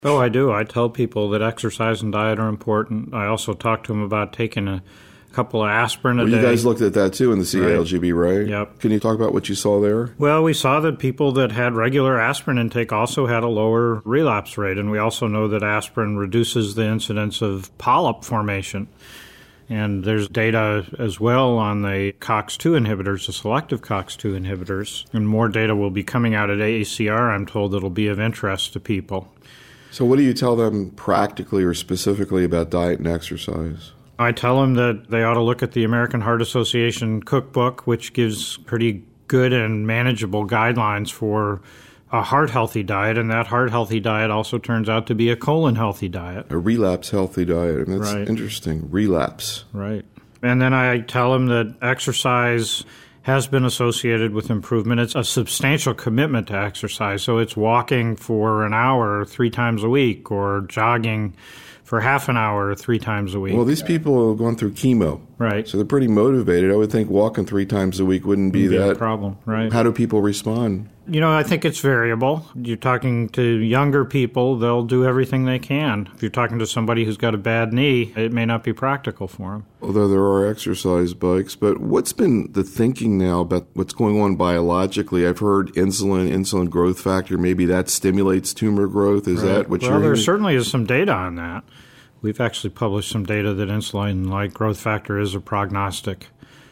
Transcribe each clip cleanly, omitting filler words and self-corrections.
Oh, I do. I tell people that exercise and diet are important. I also talk to them about taking a couple of aspirin a day. You guys looked at that too in the CALGB, right? Yep. Can you talk about what you saw there? Well, we saw that people that had regular aspirin intake also had a lower relapse rate, and we also know that aspirin reduces the incidence of polyp formation. And there's data as well on the COX-2 inhibitors, the selective COX-2 inhibitors, and more data will be coming out at AACR, I'm told, that'll be of interest to people. So what do you tell them practically or specifically about diet and exercise? I tell them that they ought to look at the American Heart Association cookbook, which gives pretty good and manageable guidelines for a heart-healthy diet, and that heart-healthy diet also turns out to be a colon-healthy diet. A relapse-healthy diet. And that's right. Interesting. Relapse. Right. And then I tell them that exercise has been associated with improvement. It's a substantial commitment to exercise, so it's walking for an hour 3 times a week or jogging for half an hour 3 times a week. Well, these people have gone through chemo. Right. So they're pretty motivated. I would think walking 3 times a week wouldn't be that a problem, right? How do people respond? I think it's variable. You're talking to younger people, they'll do everything they can. If you're talking to somebody who's got a bad knee, it may not be practical for them. Although there are exercise bikes, but what's been the thinking now about what's going on biologically? I've heard insulin growth factor, maybe that stimulates tumor growth. Is that what you're Well, there hearing? certainly is some data on that. We've actually published some data that insulin-like growth factor is a prognostic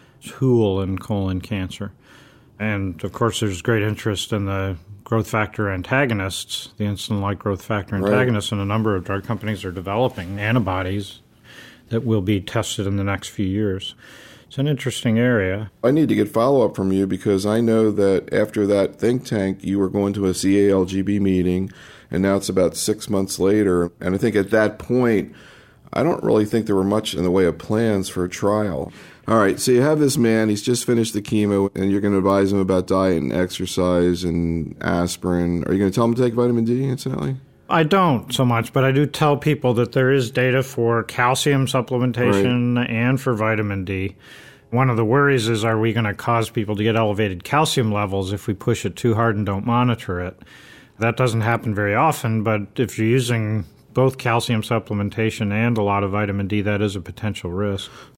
tool in colon cancer. And, of course, there's great interest in the growth factor antagonists, the insulin-like growth factor antagonists, and a number of drug companies are developing antibodies that will be tested in the next few years. It's an interesting area. I need to get follow-up from you because I know that after that think tank, you were going to a CALGB meeting, and now it's about 6 months later. And I think at that point, I don't really think there were much in the way of plans for a trial. All right, so you have this man, he's just finished the chemo, and you're going to advise him about diet and exercise and aspirin. Are you going to tell him to take vitamin D, incidentally? I don't so much, but I do tell people that there is data for calcium supplementation and for vitamin D. One of the worries is, are we going to cause people to get elevated calcium levels if we push it too hard and don't monitor it? That doesn't happen very often, but if you're using both calcium supplementation and a lot of vitamin D, that is a potential risk.